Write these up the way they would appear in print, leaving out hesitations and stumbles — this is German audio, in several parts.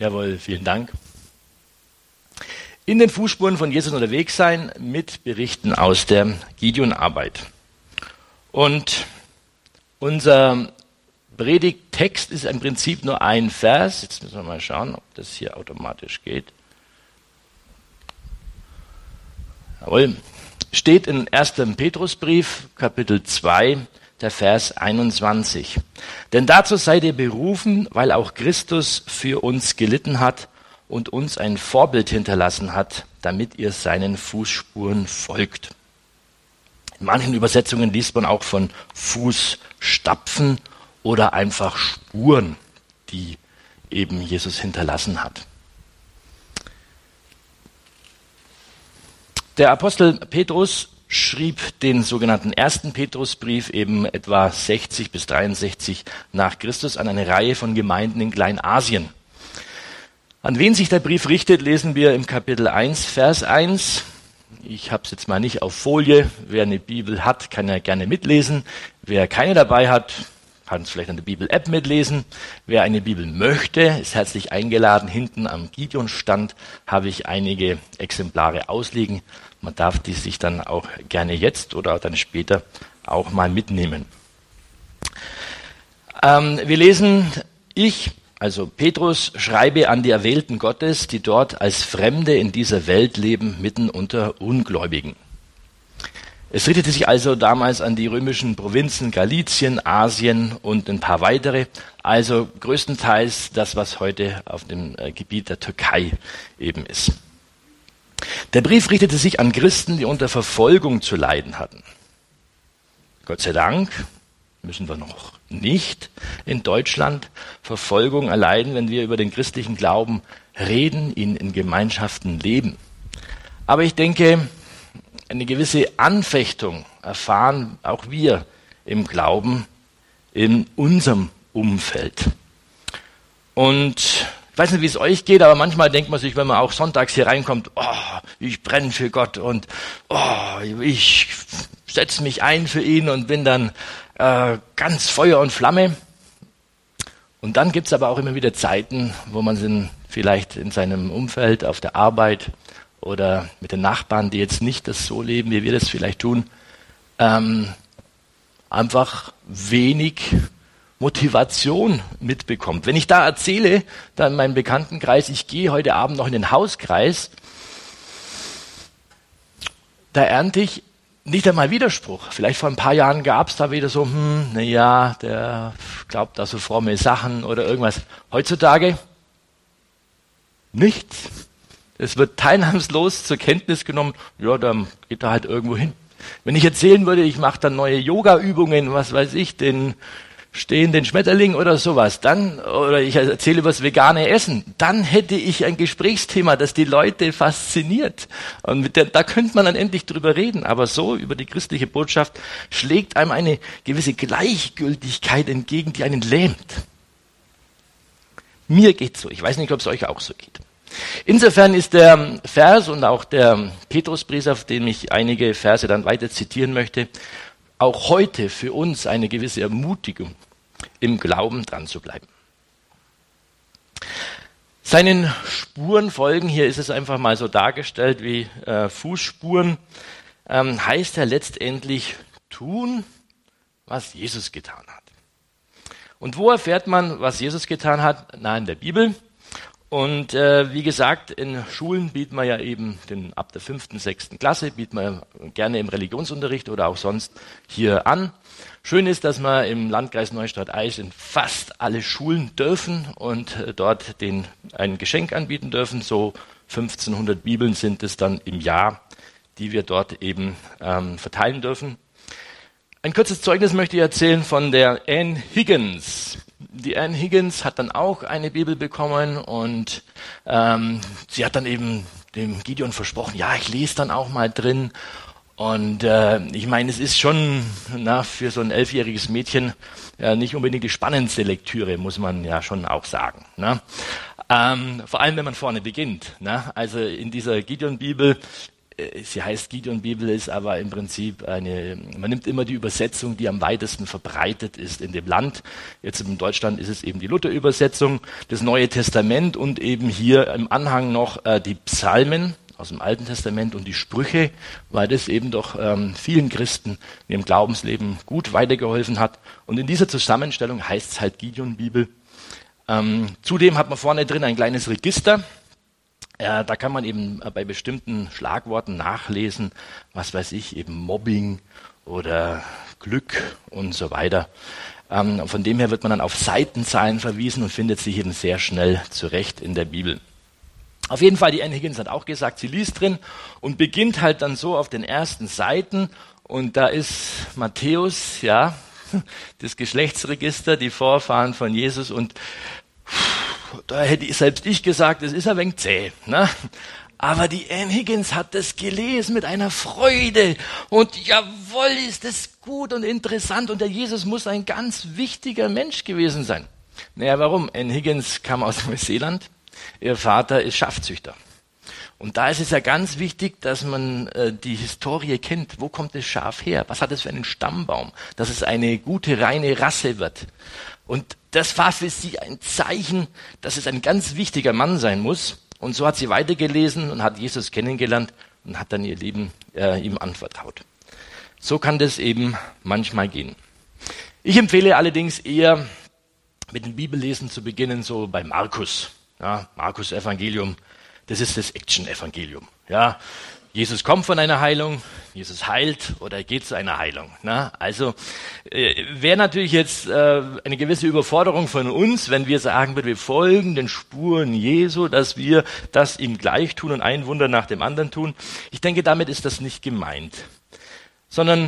Jawohl, vielen Dank. In den Fußspuren von Jesus unterwegs sein mit Berichten aus der Gideon-Arbeit. Und unser Predigttext ist im Prinzip nur ein Vers. Jetzt müssen wir mal schauen, ob das hier automatisch geht. Jawohl. Steht in 1. Petrusbrief, Kapitel 2, der Vers 21. Denn dazu seid ihr berufen, weil auch Christus für uns gelitten hat und uns ein Vorbild hinterlassen hat, damit ihr seinen Fußspuren folgt. In manchen Übersetzungen liest man auch von Fußstapfen oder einfach Spuren, die eben Jesus hinterlassen hat. Der Apostel Petrus schrieb den sogenannten 1. Petrusbrief eben etwa 60 bis 63 nach Christus an eine Reihe von Gemeinden in Kleinasien. An wen sich der Brief richtet, lesen wir im Kapitel 1, Vers 1. Ich habe es jetzt mal nicht auf Folie. Wer eine Bibel hat, kann ja gerne mitlesen. Wer keine dabei hat, kann es vielleicht an der Bibel-App mitlesen. Wer eine Bibel möchte, ist herzlich eingeladen. Hinten am Gideon-Stand habe ich einige Exemplare ausliegen. Man darf die sich dann auch gerne jetzt oder dann später auch mal mitnehmen. Wir lesen, also Petrus, schreibe an die Erwählten Gottes, die dort als Fremde in dieser Welt leben, mitten unter Ungläubigen. Es richtete sich also damals an die römischen Provinzen Galizien, Asien und ein paar weitere, also größtenteils das, was heute auf dem Gebiet der Türkei eben ist. Der Brief richtete sich an Christen, die unter Verfolgung zu leiden hatten. Gott sei Dank müssen wir noch nicht in Deutschland Verfolgung erleiden, wenn wir über den christlichen Glauben reden, ihn in Gemeinschaften leben. Aber ich denke, eine gewisse Anfechtung erfahren auch wir im Glauben in unserem Umfeld. Und ich weiß nicht, wie es euch geht, aber manchmal denkt man sich, wenn man auch sonntags hier reinkommt, ich brenne für Gott und ich setze mich ein für ihn und bin dann ganz Feuer und Flamme. Und dann gibt es aber auch immer wieder Zeiten, wo man vielleicht in seinem Umfeld, auf der Arbeit oder mit den Nachbarn, die jetzt nicht das so leben, wie wir das vielleicht tun, einfach wenig Motivation mitbekommt. Wenn ich da erzähle, dann in meinem Bekanntenkreis, ich gehe heute Abend noch in den Hauskreis, da ernte ich nicht einmal Widerspruch. Vielleicht vor ein paar Jahren gab es da wieder so, der glaubt da so fromme Sachen oder irgendwas. Heutzutage nichts. Es wird teilnahmslos zur Kenntnis genommen, ja, dann geht er halt irgendwo hin. Wenn ich erzählen würde, ich mache dann neue Yoga-Übungen, was weiß ich, den stehenden Schmetterling oder sowas, oder ich erzähle über das vegane Essen, dann hätte ich ein Gesprächsthema, das die Leute fasziniert. Und da könnte man dann endlich drüber reden. Aber so über die christliche Botschaft schlägt einem eine gewisse Gleichgültigkeit entgegen, die einen lähmt. Mir geht's so. Ich weiß nicht, ob es euch auch so geht. Insofern ist der Vers und auch der Petrusbrief, auf dem ich einige Verse dann weiter zitieren möchte, auch heute für uns eine gewisse Ermutigung, im Glauben dran zu bleiben. Seinen Spuren folgen, hier ist es einfach mal so dargestellt wie Fußspuren, heißt ja letztendlich tun, was Jesus getan hat. Und wo erfährt man, was Jesus getan hat? Na, in der Bibel. Und wie gesagt, in Schulen bietet man ja eben ab der 5., 6. Klasse, bietet man gerne im Religionsunterricht oder auch sonst hier an. Schön ist, dass wir im Landkreis Neustadt-Aisch in fast alle Schulen dürfen und dort ein Geschenk anbieten dürfen. So 1500 Bibeln sind es dann im Jahr, die wir dort eben verteilen dürfen. Ein kurzes Zeugnis möchte ich erzählen von der Anne Higgins. Die Anne Higgins hat dann auch eine Bibel bekommen und sie hat dann eben dem Gideon versprochen, ja, ich lese dann auch mal drin. Und ich meine, es ist schon für so ein 11-jähriges Mädchen nicht unbedingt die spannendste Lektüre, muss man ja schon auch sagen. Vor allem, wenn man vorne beginnt. Also in dieser Gideon-Bibel Sie heißt Gideon-Bibel, ist aber im Prinzip man nimmt immer die Übersetzung, die am weitesten verbreitet ist in dem Land. Jetzt in Deutschland ist es eben die Luther-Übersetzung, das Neue Testament und eben hier im Anhang noch die Psalmen aus dem Alten Testament und die Sprüche, weil das eben doch vielen Christen in ihrem Glaubensleben gut weitergeholfen hat. Und in dieser Zusammenstellung heißt es halt Gideon-Bibel. Zudem hat man vorne drin ein kleines Register. Da kann man eben bei bestimmten Schlagworten nachlesen, was weiß ich, eben Mobbing oder Glück und so weiter. Von dem her wird man dann auf Seitenzahlen verwiesen und findet sich eben sehr schnell zurecht in der Bibel. Auf jeden Fall, die Anne Higgins hat auch gesagt, sie liest drin und beginnt halt dann so auf den ersten Seiten und da ist Matthäus, ja, das Geschlechtsregister, die Vorfahren von Jesus und da hätte selbst ich gesagt, das ist ein wenig zäh. Ne? Aber die Anne Higgins hat das gelesen mit einer Freude. Und jawohl, ist das gut und interessant. Und der Jesus muss ein ganz wichtiger Mensch gewesen sein. Naja, warum? Anne Higgins kam aus Neuseeland. Ihr Vater ist Schafzüchter. Und da ist es ja ganz wichtig, dass man die Historie kennt. Wo kommt das Schaf her? Was hat es für einen Stammbaum? Dass es eine gute, reine Rasse wird. Und das war für sie ein Zeichen, dass es ein ganz wichtiger Mann sein muss. Und so hat sie weitergelesen und hat Jesus kennengelernt und hat dann ihr Leben ihm anvertraut. So kann das eben manchmal gehen. Ich empfehle allerdings eher, mit dem Bibellesen zu beginnen, so bei Markus. Ja, Markus Evangelium, das ist das Action-Evangelium. Ja, Jesus kommt von einer Heilung, Jesus heilt oder er geht zu einer Heilung. Na, also wäre natürlich jetzt eine gewisse Überforderung von uns, wenn wir sagen würden, wir folgen den Spuren Jesu, dass wir das ihm gleich tun und ein Wunder nach dem anderen tun. Ich denke, damit ist das nicht gemeint. Sondern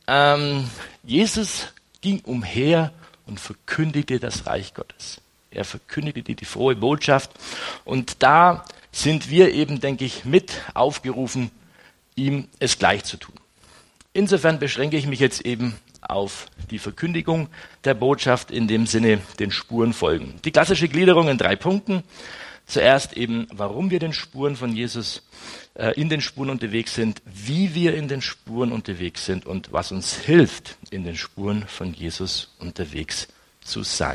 Jesus ging umher und verkündigte das Reich Gottes. Er verkündigte die frohe Botschaft und da sind wir eben, denke ich, mit aufgerufen, ihm es gleich zu tun. Insofern beschränke ich mich jetzt eben auf die Verkündigung der Botschaft, in dem Sinne den Spuren folgen. Die klassische Gliederung in 3 Punkten. Zuerst eben, warum wir den Spuren von Jesus in den Spuren unterwegs sind, wie wir in den Spuren unterwegs sind und was uns hilft, in den Spuren von Jesus unterwegs zu sein.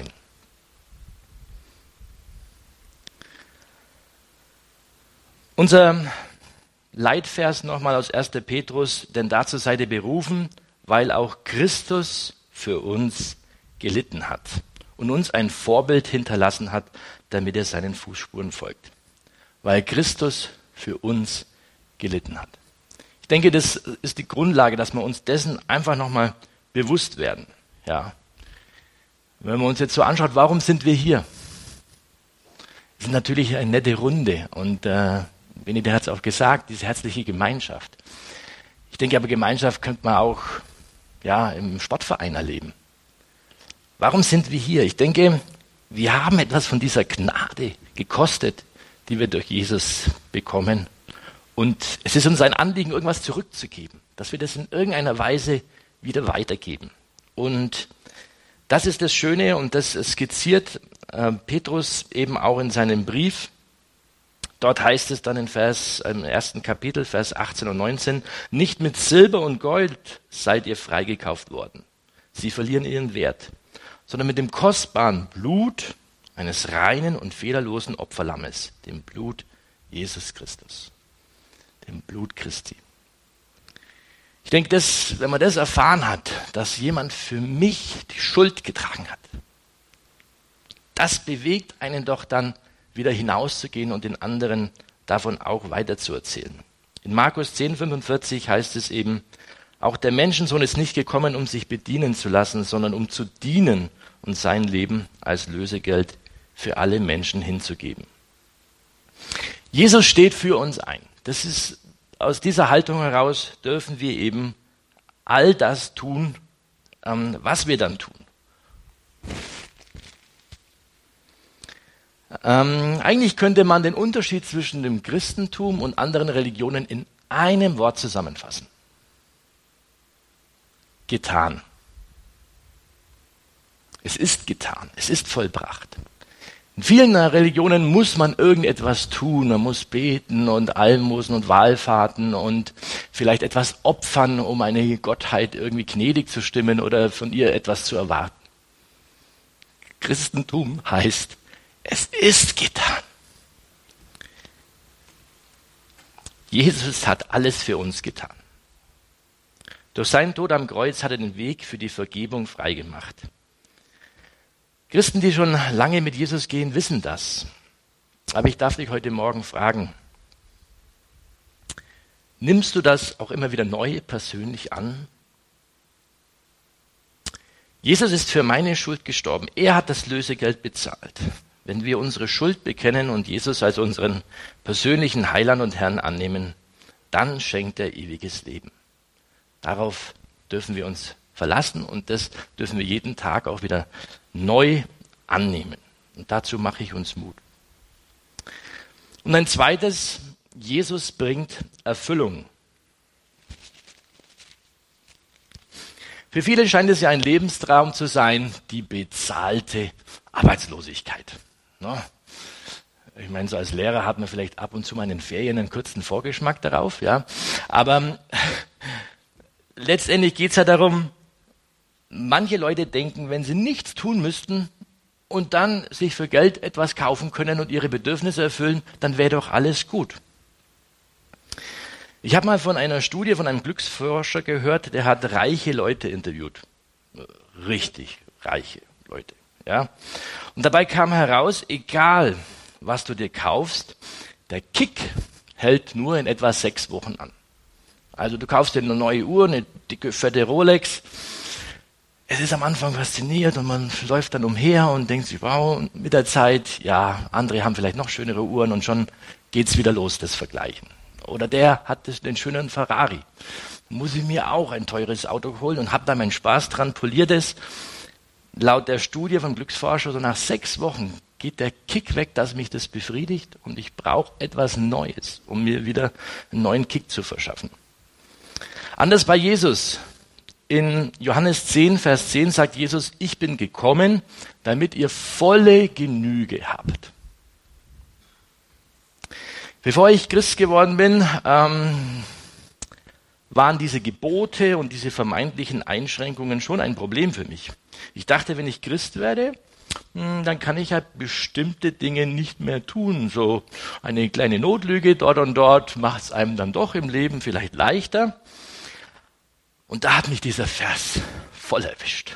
Unser Leitvers nochmal aus 1. Petrus, denn dazu seid ihr berufen, weil auch Christus für uns gelitten hat und uns ein Vorbild hinterlassen hat, damit er seinen Fußspuren folgt. Weil Christus für uns gelitten hat. Ich denke, das ist die Grundlage, dass wir uns dessen einfach nochmal bewusst werden. Ja. Wenn man uns jetzt so anschaut, warum sind wir hier? Wir sind natürlich eine nette Runde und Benedikt hat es auch gesagt, diese herzliche Gemeinschaft. Ich denke aber, Gemeinschaft könnte man auch im Sportverein erleben. Warum sind wir hier? Ich denke, wir haben etwas von dieser Gnade gekostet, die wir durch Jesus bekommen. Und es ist uns ein Anliegen, irgendwas zurückzugeben, dass wir das in irgendeiner Weise wieder weitergeben. Und das ist das Schöne und das skizziert Petrus eben auch in seinem Brief. Dort heißt es dann im 1. Kapitel, Vers 18 und 19, nicht mit Silber und Gold seid ihr freigekauft worden. Sie verlieren ihren Wert, sondern mit dem kostbaren Blut eines reinen und fehlerlosen Opferlammes, dem Blut Jesus Christus, dem Blut Christi. Ich denke, wenn man das erfahren hat, dass jemand für mich die Schuld getragen hat, das bewegt einen doch dann, wieder hinauszugehen und den anderen davon auch weiterzuerzählen. In Markus 10,45 heißt es eben, auch der Menschensohn ist nicht gekommen, um sich bedienen zu lassen, sondern um zu dienen und sein Leben als Lösegeld für alle Menschen hinzugeben. Jesus steht für uns ein. Das ist, aus dieser Haltung heraus dürfen wir eben all das tun, was wir dann tun. Eigentlich könnte man den Unterschied zwischen dem Christentum und anderen Religionen in einem Wort zusammenfassen. Getan. Es ist getan, es ist vollbracht. In vielen Religionen muss man irgendetwas tun, man muss beten und Almosen und Wallfahrten und vielleicht etwas opfern, um eine Gottheit irgendwie gnädig zu stimmen oder von ihr etwas zu erwarten. Christentum heißt, es ist getan. Jesus hat alles für uns getan. Durch seinen Tod am Kreuz hat er den Weg für die Vergebung freigemacht. Christen, die schon lange mit Jesus gehen, wissen das. Aber ich darf dich heute Morgen fragen, nimmst du das auch immer wieder neu persönlich an? Jesus ist für meine Schuld gestorben. Er hat das Lösegeld bezahlt. Wenn wir unsere Schuld bekennen und Jesus als unseren persönlichen Heiland und Herrn annehmen, dann schenkt er ewiges Leben. Darauf dürfen wir uns verlassen und das dürfen wir jeden Tag auch wieder neu annehmen. Und dazu mache ich uns Mut. Und ein zweites, Jesus bringt Erfüllung. Für viele scheint es ja ein Lebenstraum zu sein, die bezahlte Arbeitslosigkeit. Ich meine, so als Lehrer hat man vielleicht ab und zu mal in den Ferien einen kurzen Vorgeschmack darauf, ja. Aber letztendlich geht es ja darum, manche Leute denken, wenn sie nichts tun müssten und dann sich für Geld etwas kaufen können und ihre Bedürfnisse erfüllen, dann wäre doch alles gut. Ich habe mal von einer Studie von einem Glücksforscher gehört, der hat reiche Leute interviewt. Richtig reiche Leute. Ja. Und dabei kam heraus, egal was du dir kaufst, der Kick hält nur in etwa 6 Wochen an. Also du kaufst dir eine neue Uhr, eine dicke, fette Rolex. Es ist am Anfang fasziniert und man läuft dann umher und denkt sich, wow, und mit der Zeit, ja, andere haben vielleicht noch schönere Uhren und schon geht's wieder los, das Vergleichen. Oder der hat den schönen Ferrari. Muss ich mir auch ein teures Auto holen und habe da meinen Spaß dran, poliert es. Laut der Studie vom Glücksforscher, so nach 6 Wochen geht der Kick weg, dass mich das befriedigt und ich brauche etwas Neues, um mir wieder einen neuen Kick zu verschaffen. Anders bei Jesus. In Johannes 10, Vers 10 sagt Jesus, ich bin gekommen, damit ihr volle Genüge habt. Bevor ich Christ geworden bin, waren diese Gebote und diese vermeintlichen Einschränkungen schon ein Problem für mich. Ich dachte, wenn ich Christ werde, dann kann ich halt bestimmte Dinge nicht mehr tun. So eine kleine Notlüge dort und dort macht es einem dann doch im Leben vielleicht leichter. Und da hat mich dieser Vers voll erwischt.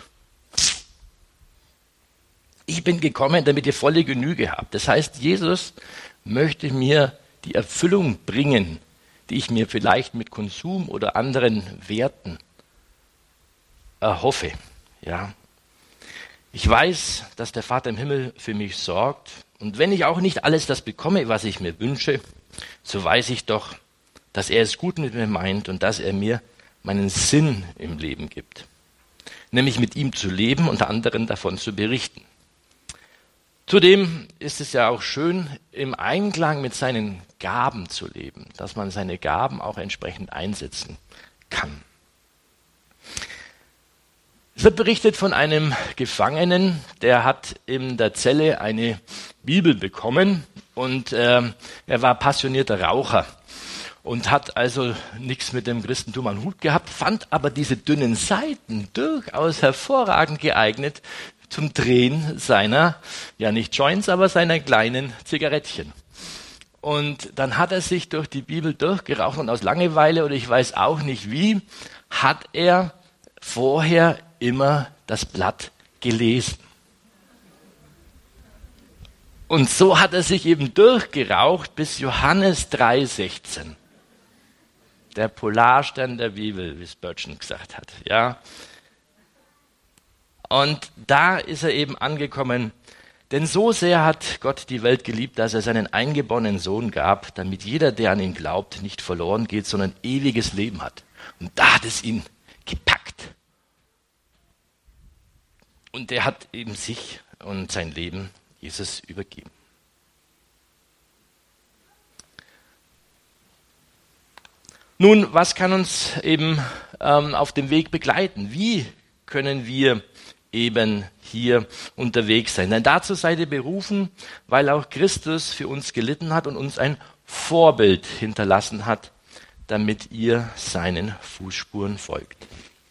Ich bin gekommen, damit ihr volle Genüge habt. Das heißt, Jesus möchte mir die Erfüllung bringen, die ich mir vielleicht mit Konsum oder anderen Werten erhoffe. Ja. Ich weiß, dass der Vater im Himmel für mich sorgt. Und wenn ich auch nicht alles das bekomme, was ich mir wünsche, so weiß ich doch, dass er es gut mit mir meint und dass er mir meinen Sinn im Leben gibt. Nämlich mit ihm zu leben und anderen davon zu berichten. Zudem ist es ja auch schön, im Einklang mit seinen Gaben zu leben, dass man seine Gaben auch entsprechend einsetzen kann. Es wird berichtet von einem Gefangenen, der hat in der Zelle eine Bibel bekommen und er war passionierter Raucher und hat also nichts mit dem Christentum am Hut gehabt, fand aber diese dünnen Seiten durchaus hervorragend geeignet zum Drehen seiner, ja nicht Joints, aber seiner kleinen Zigarettchen. Und dann hat er sich durch die Bibel durchgeraucht und aus Langeweile oder ich weiß auch nicht wie, hat er vorher immer das Blatt gelesen. Und so hat er sich eben durchgeraucht bis Johannes 3,16. Der Polarstern der Bibel, wie Spurgeon gesagt hat. Ja. Und da ist er eben angekommen, denn so sehr hat Gott die Welt geliebt, dass er seinen eingeborenen Sohn gab, damit jeder, der an ihn glaubt, nicht verloren geht, sondern ewiges Leben hat. Und da hat es ihn gepackt. Und er hat eben sich und sein Leben Jesus übergeben. Nun, was kann uns eben auf dem Weg begleiten? Wie können wir eben hier unterwegs sein. Denn dazu seid ihr berufen, weil auch Christus für uns gelitten hat und uns ein Vorbild hinterlassen hat, damit ihr seinen Fußspuren folgt.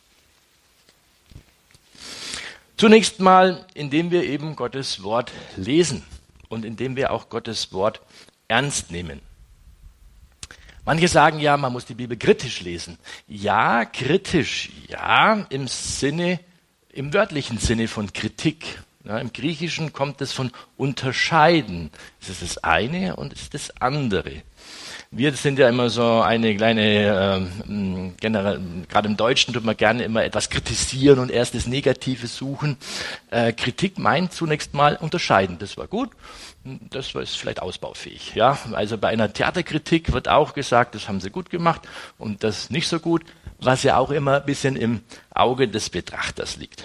Zunächst mal, indem wir eben Gottes Wort lesen und indem wir auch Gottes Wort ernst nehmen. Manche sagen ja, man muss die Bibel kritisch lesen. Ja, kritisch, ja, im wörtlichen Sinne von Kritik. Ja, im Griechischen kommt es von unterscheiden. Es ist das eine und es ist das andere. Wir sind ja immer so eine kleine, gerade im Deutschen tut man gerne immer etwas kritisieren und erst das Negative suchen. Kritik meint zunächst mal unterscheiden. Das war gut, das ist vielleicht ausbaufähig. Ja? Also bei einer Theaterkritik wird auch gesagt, das haben sie gut gemacht und das nicht so gut, was ja auch immer ein bisschen im Auge des Betrachters liegt.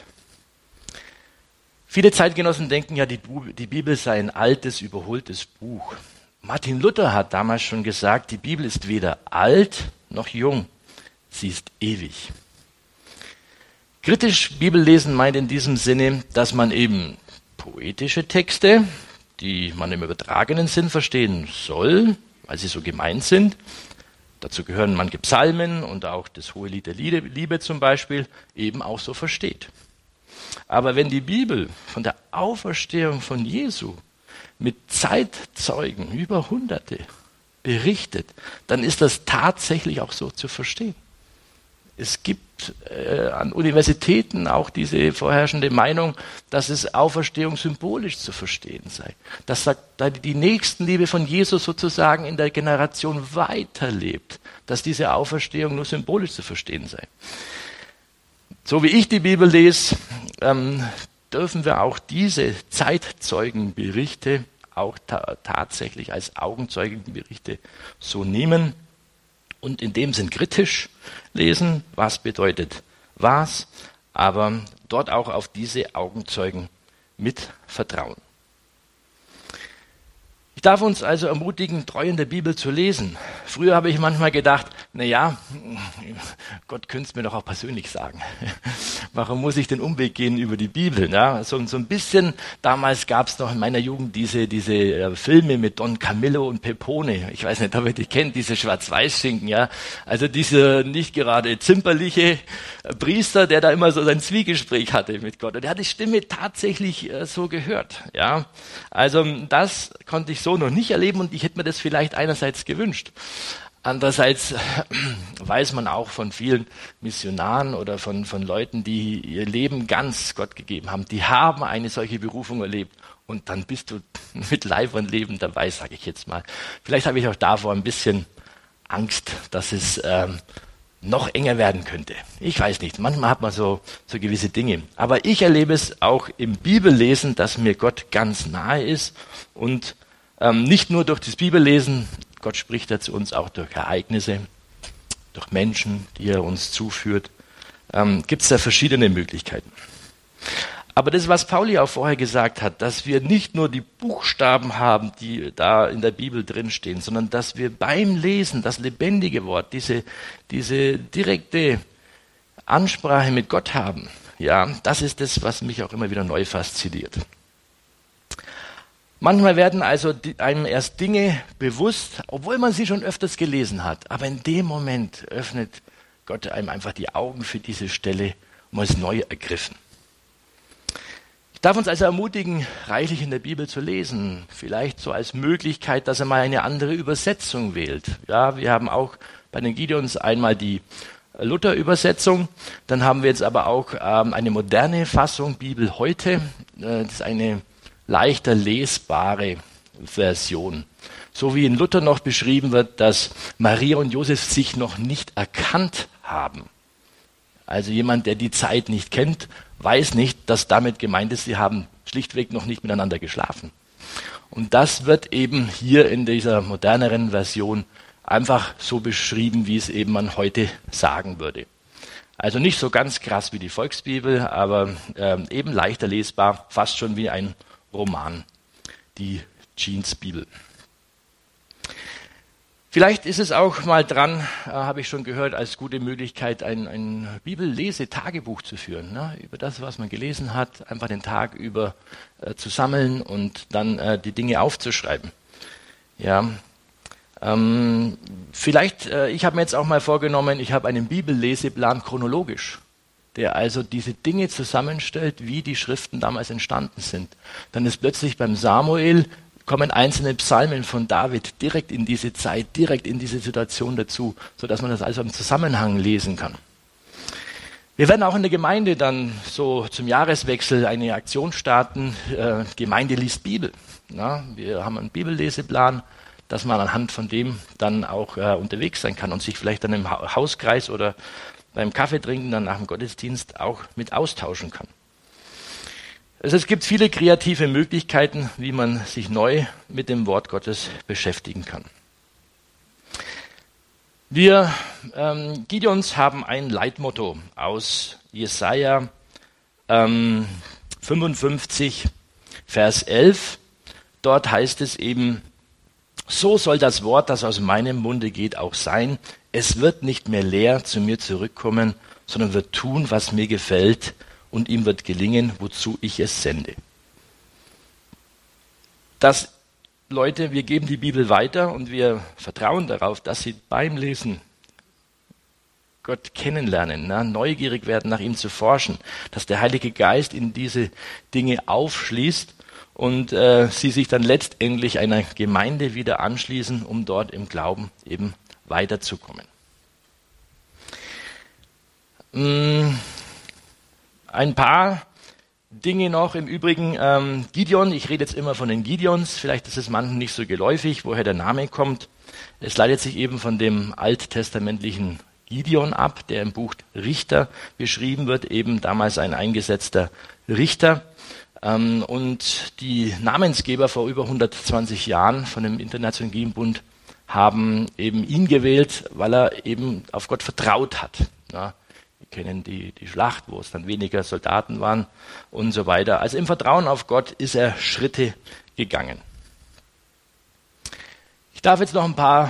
Viele Zeitgenossen denken ja, die Bibel sei ein altes, überholtes Buch. Martin Luther hat damals schon gesagt, die Bibel ist weder alt noch jung, sie ist ewig. Kritisch Bibellesen meint in diesem Sinne, dass man eben poetische Texte, die man im übertragenen Sinn verstehen soll, weil sie so gemeint sind, dazu gehören manche Psalmen und auch das Hohe Lied der Liebe zum Beispiel, eben auch so versteht. Aber wenn die Bibel von der Auferstehung von Jesu mit Zeitzeugen über Hunderte berichtet, dann ist das tatsächlich auch so zu verstehen. Es gibt an Universitäten auch diese vorherrschende Meinung, dass es Auferstehung symbolisch zu verstehen sei. Dass die Nächstenliebe von Jesus sozusagen in der Generation weiterlebt, dass diese Auferstehung nur symbolisch zu verstehen sei. So wie ich die Bibel lese, dürfen wir auch diese Zeitzeugenberichte auch tatsächlich als Augenzeugenberichte so nehmen und in dem Sinn kritisch lesen, was bedeutet was, aber dort auch auf diese Augenzeugen mit vertrauen. Ich darf uns also ermutigen, treu in der Bibel zu lesen. Früher habe ich manchmal gedacht, Gott könnte es mir doch auch persönlich sagen. Warum muss ich den Umweg gehen über die Bibel? Ja, so ein bisschen, damals gab es noch in meiner Jugend diese Filme mit Don Camillo und Pepone. Ich weiß nicht, ob ihr die kennt, diese Schwarz-Weiß-Schinken. Ja? Also dieser nicht gerade zimperliche Priester, der da immer so sein Zwiegespräch hatte mit Gott. Und der hat die Stimme tatsächlich so gehört. Ja? Also das konnte ich so noch nicht erleben und ich hätte mir das vielleicht einerseits gewünscht. Andererseits weiß man auch von vielen Missionaren oder von Leuten, die ihr Leben ganz Gott gegeben haben, die haben eine solche Berufung erlebt und dann bist du mit Leib und Leben dabei, sage ich jetzt mal. Vielleicht habe ich auch davor ein bisschen Angst, dass es noch enger werden könnte. Ich weiß nicht, manchmal hat man so gewisse Dinge. Aber ich erlebe es auch im Bibellesen, dass mir Gott ganz nahe ist und nicht nur durch das Bibellesen, Gott spricht ja zu uns auch durch Ereignisse, durch Menschen, die er uns zuführt. Gibt es da verschiedene Möglichkeiten. Aber das, was Pauli auch vorher gesagt hat, dass wir nicht nur die Buchstaben haben, die da in der Bibel drinstehen, sondern dass wir beim Lesen das lebendige Wort, diese direkte Ansprache mit Gott haben, ja, das ist das, was mich auch immer wieder neu fasziniert. Manchmal werden also einem erst Dinge bewusst, obwohl man sie schon öfters gelesen hat. Aber in dem Moment öffnet Gott einem einfach die Augen für diese Stelle und man ist neu ergriffen. Ich darf uns also ermutigen, reichlich in der Bibel zu lesen. Vielleicht so als Möglichkeit, dass er mal eine andere Übersetzung wählt. Ja, wir haben auch bei den Gideons einmal die Luther-Übersetzung. Dann haben wir jetzt aber auch eine moderne Fassung, Bibel heute. Das ist eine leichter lesbare Version. So wie in Luther noch beschrieben wird, dass Maria und Josef sich noch nicht erkannt haben. Also jemand, der die Zeit nicht kennt, weiß nicht, dass damit gemeint ist, sie haben schlichtweg noch nicht miteinander geschlafen. Und das wird eben hier in dieser moderneren Version einfach so beschrieben, wie es eben man heute sagen würde. Also nicht so ganz krass wie die Volksbibel, aber eben leichter lesbar, fast schon wie ein Roman, die Jeans-Bibel. Vielleicht ist es auch mal dran, habe ich schon gehört, als gute Möglichkeit, ein Bibellese-Tagebuch zu führen. Ne? Über das, was man gelesen hat, einfach den Tag über zu sammeln und dann die Dinge aufzuschreiben. Ja, vielleicht, ich habe mir jetzt auch mal vorgenommen, ich habe einen Bibelleseplan chronologisch, der also diese Dinge zusammenstellt, wie die Schriften damals entstanden sind. Dann ist plötzlich beim Samuel kommen einzelne Psalmen von David direkt in diese Zeit, direkt in diese Situation dazu, sodass man das also im Zusammenhang lesen kann. Wir werden auch in der Gemeinde dann so zum Jahreswechsel eine Aktion starten, Gemeinde liest Bibel. Ja, wir haben einen Bibelleseplan, dass man anhand von dem dann auch unterwegs sein kann und sich vielleicht dann im Hauskreis oder beim Kaffee trinken, dann nach dem Gottesdienst auch mit austauschen kann. Also es gibt viele kreative Möglichkeiten, wie man sich neu mit dem Wort Gottes beschäftigen kann. Wir Gideons haben ein Leitmotto aus Jesaja 55, Vers 11. Dort heißt es eben, so soll das Wort, das aus meinem Munde geht, auch sein. Es wird nicht mehr leer zu mir zurückkommen, sondern wird tun, was mir gefällt, und ihm wird gelingen, wozu ich es sende. Leute, wir geben die Bibel weiter und wir vertrauen darauf, dass sie beim Lesen Gott kennenlernen, neugierig werden, nach ihm zu forschen, dass der Heilige Geist in diese Dinge aufschließt und sie sich dann letztendlich einer Gemeinde wieder anschließen, um dort im Glauben eben weiterzukommen. Ein paar Dinge noch im Übrigen. Gideon, ich rede jetzt immer von den Gideons, vielleicht ist es manchen nicht so geläufig, woher der Name kommt. Es leitet sich eben von dem alttestamentlichen Gideon ab, der im Buch Richter beschrieben wird, eben damals ein eingesetzter Richter. Und die Namensgeber vor über 120 Jahren von dem Internationalen Gideonbund haben eben ihn gewählt, weil er eben auf Gott vertraut hat. Ja. Wir kennen die Schlacht, wo es dann weniger Soldaten waren und so weiter. Also im Vertrauen auf Gott ist er Schritte gegangen. Ich darf jetzt noch ein paar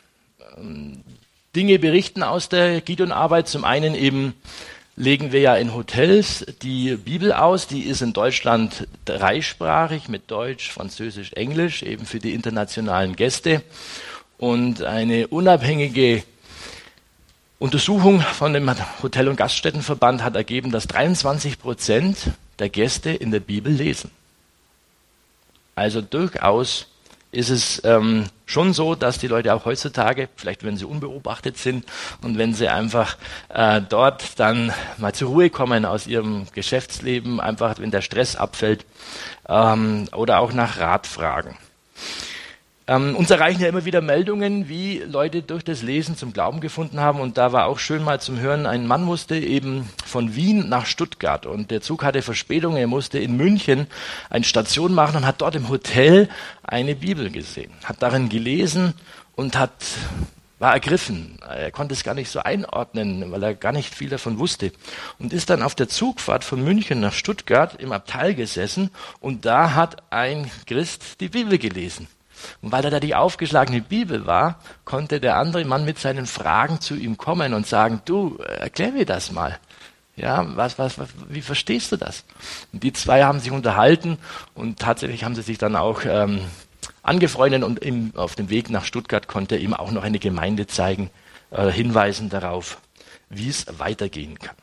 Dinge berichten aus der Gideon-Arbeit. Zum einen eben legen wir ja in Hotels die Bibel aus. Die ist in Deutschland dreisprachig mit Deutsch, Französisch, Englisch, eben für die internationalen Gäste. Und eine unabhängige Untersuchung von dem Hotel- und Gaststättenverband hat ergeben, dass 23% der Gäste in der Bibel lesen. Also durchaus ist es schon so, dass die Leute auch heutzutage, vielleicht wenn sie unbeobachtet sind und wenn sie einfach dort dann mal zur Ruhe kommen aus ihrem Geschäftsleben, einfach wenn der Stress abfällt oder auch nach Rat fragen. Uns erreichen ja immer wieder Meldungen, wie Leute durch das Lesen zum Glauben gefunden haben. Und da war auch schön mal zum Hören, ein Mann musste eben von Wien nach Stuttgart und der Zug hatte Verspätung. Er musste in München eine Station machen und hat dort im Hotel eine Bibel gesehen, hat darin gelesen und war ergriffen. Er konnte es gar nicht so einordnen, weil er gar nicht viel davon wusste. Und ist dann auf der Zugfahrt von München nach Stuttgart im Abteil gesessen und da hat ein Christ die Bibel gelesen. Und weil da die aufgeschlagene Bibel war, konnte der andere Mann mit seinen Fragen zu ihm kommen und sagen, du, erklär mir das mal. Ja, wie verstehst du das? Und die zwei haben sich unterhalten und tatsächlich haben sie sich dann auch angefreundet und auf dem Weg nach Stuttgart konnte er ihm auch noch eine Gemeinde zeigen, hinweisen darauf, wie es weitergehen kann.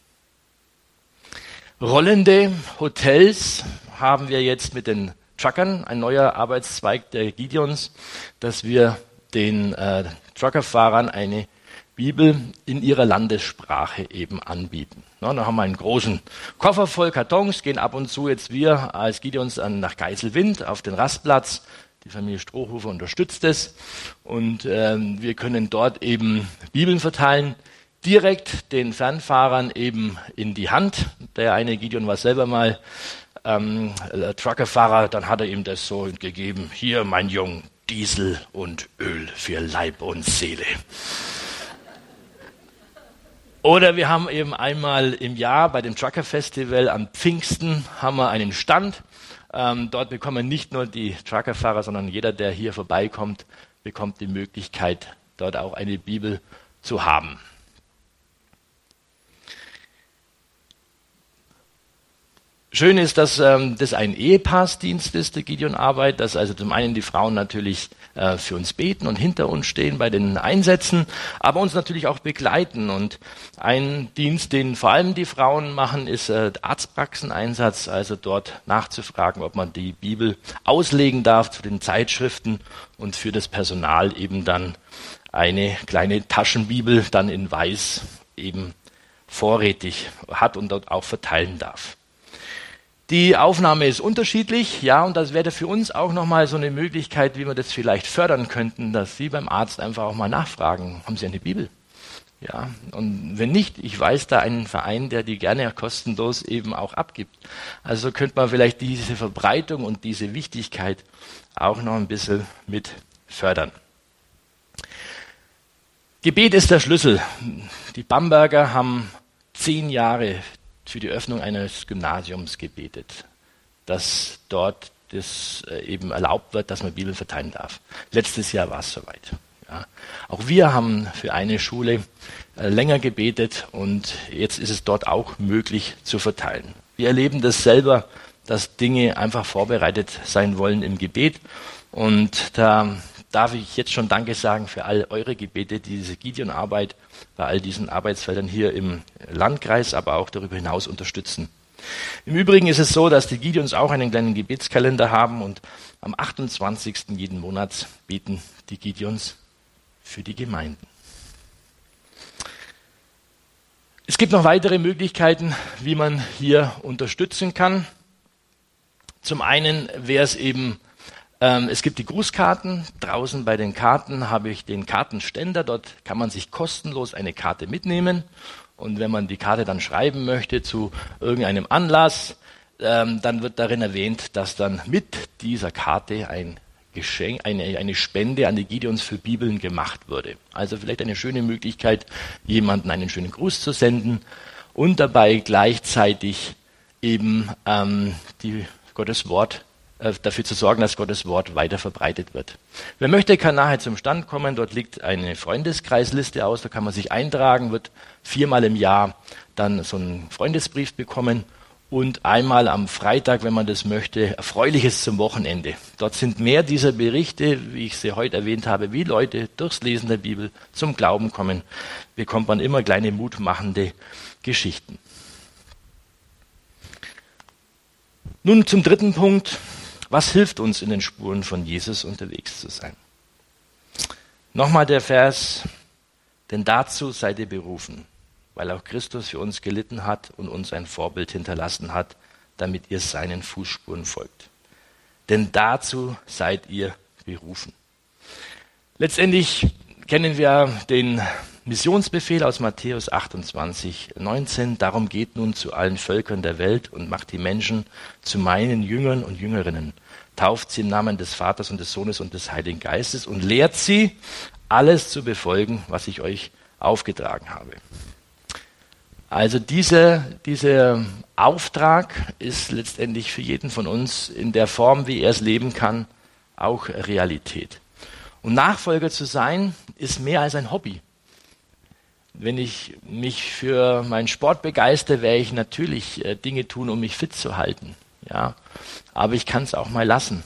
Rollende Hotels haben wir jetzt mit den Truckern, ein neuer Arbeitszweig der Gideons, dass wir den Truckerfahrern eine Bibel in ihrer Landessprache eben anbieten. Na, da haben wir einen großen Koffer voll Kartons, gehen ab und zu jetzt wir als Gideons nach Geiselwind auf den Rastplatz. Die Familie Strohhofer unterstützt es und wir können dort eben Bibeln verteilen, direkt den Fernfahrern eben in die Hand. Der eine Gideon war selber mal Truckerfahrer, dann hat er ihm das so gegeben, hier mein Jung, Diesel und Öl für Leib und Seele. Oder wir haben eben einmal im Jahr bei dem Trucker Festival am Pfingsten haben wir einen Stand. Dort bekommen nicht nur die Truckerfahrer, sondern jeder, der hier vorbeikommt, bekommt die Möglichkeit, dort auch eine Bibel zu haben. Schön ist, dass das ein Ehepaardienst ist, der Gideon-Arbeit, dass also zum einen die Frauen natürlich für uns beten und hinter uns stehen bei den Einsätzen, aber uns natürlich auch begleiten. Und ein Dienst, den vor allem die Frauen machen, ist der Arztpraxeneinsatz, also dort nachzufragen, ob man die Bibel auslegen darf zu den Zeitschriften und für das Personal eben dann eine kleine Taschenbibel dann in Weiß eben vorrätig hat und dort auch verteilen darf. Die Aufnahme ist unterschiedlich, ja, und das wäre für uns auch nochmal so eine Möglichkeit, wie wir das vielleicht fördern könnten, dass Sie beim Arzt einfach auch mal nachfragen, haben Sie eine Bibel? Ja, und wenn nicht, ich weiß da einen Verein, der die gerne kostenlos eben auch abgibt. Also so könnte man vielleicht diese Verbreitung und diese Wichtigkeit auch noch ein bisschen mit fördern. Gebet ist der Schlüssel. Die Bamberger haben 10 Jahre für die Öffnung eines Gymnasiums gebetet, dass dort das eben erlaubt wird, dass man Bibel verteilen darf. Letztes Jahr war es soweit. Ja. Auch wir haben für eine Schule länger gebetet und jetzt ist es dort auch möglich zu verteilen. Wir erleben das selber, dass Dinge einfach vorbereitet sein wollen im Gebet und da darf ich jetzt schon Danke sagen für all eure Gebete, die diese Gideon-Arbeit bei all diesen Arbeitsfeldern hier im Landkreis, aber auch darüber hinaus unterstützen. Im Übrigen ist es so, dass die Gideons auch einen kleinen Gebetskalender haben und am 28. jeden Monats beten die Gideons für die Gemeinden. Es gibt noch weitere Möglichkeiten, wie man hier unterstützen kann. Zum einen wäre es eben, es gibt die Grußkarten. Draußen bei den Karten habe ich den Kartenständer. Dort kann man sich kostenlos eine Karte mitnehmen. Und wenn man die Karte dann schreiben möchte zu irgendeinem Anlass, dann wird darin erwähnt, dass dann mit dieser Karte ein Geschenk, eine Spende an die Gideons für Bibeln gemacht wurde. Also vielleicht eine schöne Möglichkeit, jemanden einen schönen Gruß zu senden und dabei gleichzeitig eben die Gottes Wort dafür zu sorgen, dass Gottes Wort weiter verbreitet wird. Wer möchte, kann nachher zum Stand kommen. Dort liegt eine Freundeskreisliste aus, da kann man sich eintragen, wird 4-mal im Jahr dann so einen Freundesbrief bekommen und einmal am Freitag, wenn man das möchte, Erfreuliches zum Wochenende. Dort sind mehr dieser Berichte, wie ich sie heute erwähnt habe, wie Leute durchs Lesen der Bibel zum Glauben kommen, bekommt man immer kleine mutmachende Geschichten. Nun zum dritten Punkt. Was hilft uns, in den Spuren von Jesus unterwegs zu sein? Nochmal der Vers, denn dazu seid ihr berufen, weil auch Christus für uns gelitten hat und uns ein Vorbild hinterlassen hat, damit ihr seinen Fußspuren folgt. Denn dazu seid ihr berufen. Letztendlich kennen wir den Missionsbefehl aus Matthäus 28,19. Darum geht nun zu allen Völkern der Welt und macht die Menschen zu meinen Jüngern und Jüngerinnen. Tauft sie im Namen des Vaters und des Sohnes und des Heiligen Geistes und lehrt sie, alles zu befolgen, was ich euch aufgetragen habe. Also dieser Auftrag ist letztendlich für jeden von uns in der Form, wie er es leben kann, auch Realität. Und Nachfolger zu sein, ist mehr als ein Hobby. Wenn ich mich für meinen Sport begeistere, werde ich natürlich Dinge tun, um mich fit zu halten. Ja, aber ich kann es auch mal lassen.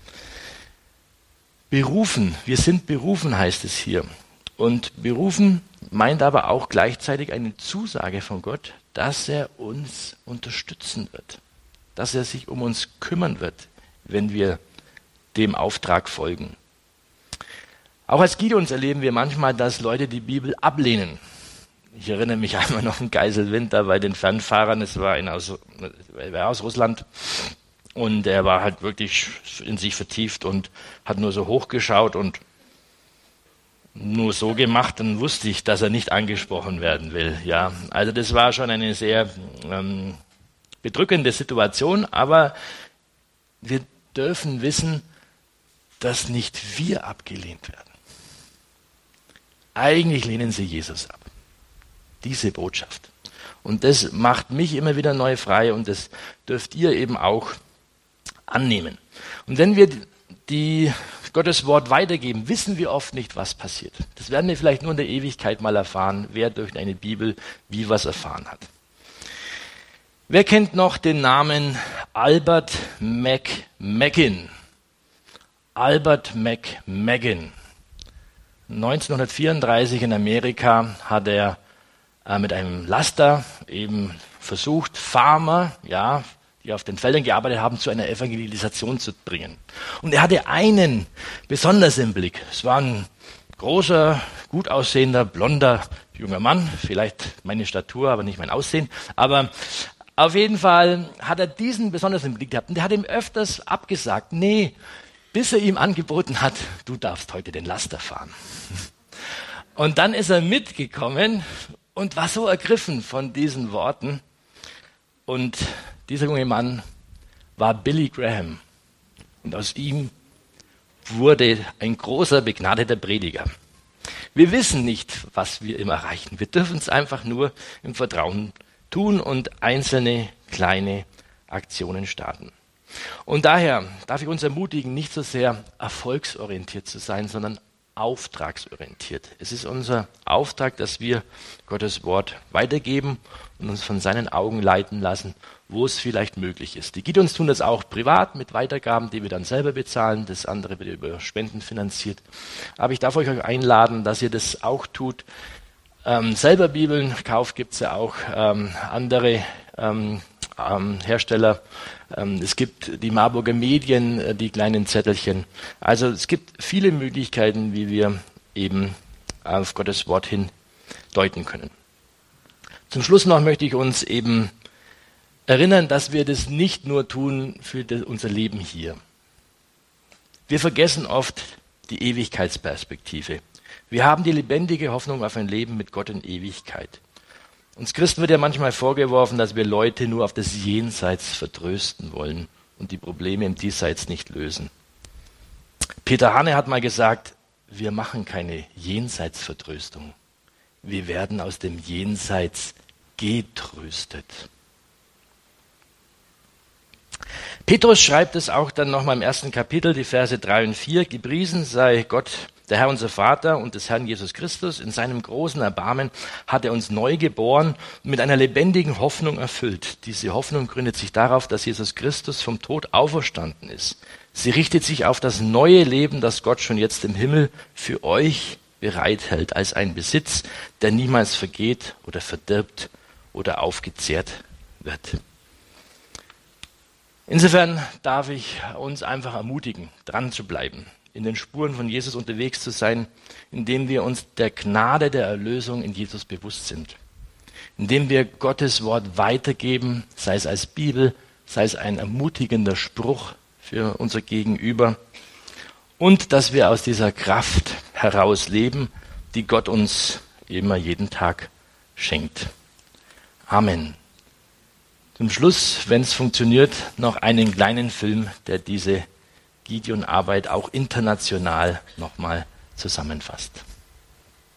Berufen, wir sind berufen, heißt es hier. Und berufen meint aber auch gleichzeitig eine Zusage von Gott, dass er uns unterstützen wird, dass er sich um uns kümmern wird, wenn wir dem Auftrag folgen. Auch als Gideons erleben wir manchmal, dass Leute die Bibel ablehnen. Ich erinnere mich einmal noch an Geiselwinter bei den Fernfahrern. Es war einer aus Russland und er war halt wirklich in sich vertieft und hat nur so hochgeschaut und nur so gemacht. Dann wusste ich, dass er nicht angesprochen werden will. Ja, also das war schon eine sehr bedrückende Situation. Aber wir dürfen wissen, dass nicht wir abgelehnt werden. Eigentlich lehnen sie Jesus ab. Diese Botschaft. Und das macht mich immer wieder neu frei und das dürft ihr eben auch annehmen. Und wenn wir die Gottes Wort weitergeben, wissen wir oft nicht, was passiert. Das werden wir vielleicht nur in der Ewigkeit mal erfahren, wer durch eine Bibel wie was erfahren hat. Wer kennt noch den Namen Albert McMaggin? Albert McMaggin. 1934 in Amerika hat er mit einem Laster eben versucht, Farmer, die auf den Feldern gearbeitet haben, zu einer Evangelisation zu bringen. Und er hatte einen besonders im Blick. Es war ein großer, gut aussehender, blonder junger Mann, vielleicht meine Statur, aber nicht mein Aussehen. Aber auf jeden Fall hat er diesen besonders im Blick gehabt. Und der hat ihm öfters abgesagt, bis er ihm angeboten hat, du darfst heute den Laster fahren. Und dann ist er mitgekommen und war so ergriffen von diesen Worten. Und dieser junge Mann war Billy Graham. Und aus ihm wurde ein großer, begnadeter Prediger. Wir wissen nicht, was wir ihm erreichen. Wir dürfen es einfach nur im Vertrauen tun und einzelne kleine Aktionen starten. Und daher darf ich uns ermutigen, nicht so sehr erfolgsorientiert zu sein, sondern auftragsorientiert. Es ist unser Auftrag, dass wir Gottes Wort weitergeben und uns von seinen Augen leiten lassen, wo es vielleicht möglich ist. Die Gideons tun das auch privat mit Weitergaben, die wir dann selber bezahlen. Das andere wird über Spenden finanziert. Aber ich darf euch einladen, dass ihr das auch tut. Selber Bibeln kauft, gibt es ja auch andere Hersteller. Es gibt die Marburger Medien, die kleinen Zettelchen. Also es gibt viele Möglichkeiten, wie wir eben auf Gottes Wort hin deuten können. Zum Schluss noch möchte ich uns eben erinnern, dass wir das nicht nur tun für unser Leben hier. Wir vergessen oft die Ewigkeitsperspektive. Wir haben die lebendige Hoffnung auf ein Leben mit Gott in Ewigkeit. Uns Christen wird ja manchmal vorgeworfen, dass wir Leute nur auf das Jenseits vertrösten wollen und die Probleme im Diesseits nicht lösen. Peter Hanne hat mal gesagt, wir machen keine Jenseitsvertröstung. Wir werden aus dem Jenseits getröstet. Petrus schreibt es auch dann nochmal im 1. Kapitel, die Verse 3 und 4. Gepriesen sei Gott, der Herr unser Vater und des Herrn Jesus Christus. In seinem großen Erbarmen hat er uns neu geboren und mit einer lebendigen Hoffnung erfüllt. Diese Hoffnung gründet sich darauf, dass Jesus Christus vom Tod auferstanden ist. Sie richtet sich auf das neue Leben, das Gott schon jetzt im Himmel für euch bereithält, als ein Besitz, der niemals vergeht oder verdirbt oder aufgezehrt wird. Insofern darf ich uns einfach ermutigen, dran zu bleiben, in den Spuren von Jesus unterwegs zu sein, indem wir uns der Gnade der Erlösung in Jesus bewusst sind, indem wir Gottes Wort weitergeben, sei es als Bibel, sei es ein ermutigender Spruch für unser Gegenüber, und dass wir aus dieser Kraft heraus leben, die Gott uns immer jeden Tag schenkt. Amen. Zum Schluss, wenn es funktioniert, noch einen kleinen Film, der diese Gideon-Arbeit auch international nochmal zusammenfasst.